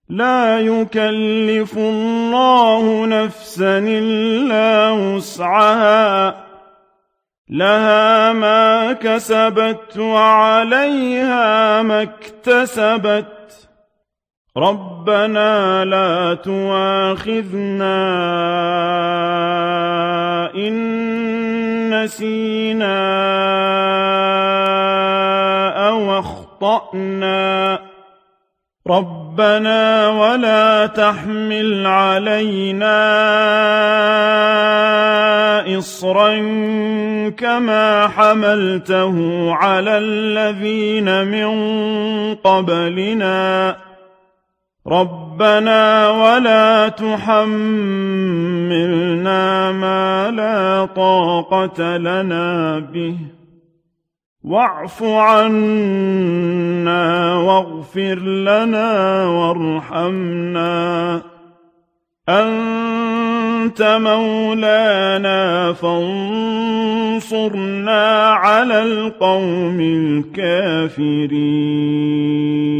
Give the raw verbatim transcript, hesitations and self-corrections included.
لا يكلف الله نفسا إلا وسعها لها ما كسبت وعليها ما اكتسبت ربنا لا تؤاخذنا إن نسينا أو أخطأنا ربنا ولا تحمل علينا إصرا كما حملته على الذين من قبلنا ربنا ولا تحملنا ما لا طاقة لنا به واعف عنا واغفر لنا وارحمنا أنت مولانا فانصرنا على القوم الكافرين